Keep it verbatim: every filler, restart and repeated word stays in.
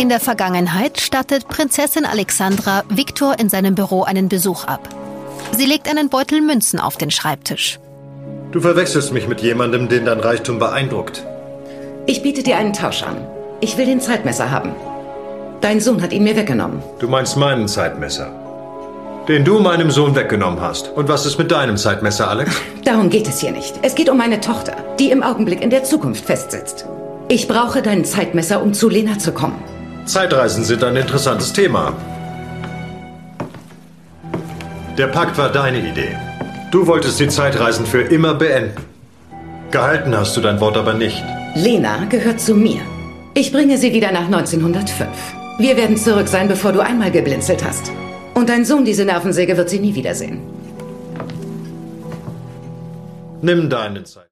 In der Vergangenheit stattet Prinzessin Alexandra Viktor in seinem Büro einen Besuch ab. Sie legt einen Beutel Münzen auf den Schreibtisch. Du verwechselst mich mit jemandem, den dein Reichtum beeindruckt. Ich biete dir einen Tausch an. Ich will den Zeitmesser haben. Dein Sohn hat ihn mir weggenommen. Du meinst meinen Zeitmesser, den du meinem Sohn weggenommen hast. Und was ist mit deinem Zeitmesser, Alex? Darum geht es hier nicht. Es geht um meine Tochter, die im Augenblick in der Zukunft festsitzt. Ich brauche dein Zeitmesser, um zu Lena zu kommen. Zeitreisen sind ein interessantes Thema. Der Pakt war deine Idee. Du wolltest die Zeitreisen für immer beenden. Gehalten hast du dein Wort aber nicht. Lena gehört zu mir. Ich bringe sie wieder nach neunzehnhundertfünf. Wir werden zurück sein, bevor du einmal geblinzelt hast. Und dein Sohn, diese Nervensäge, wird sie nie wiedersehen. Nimm deinen Zeit.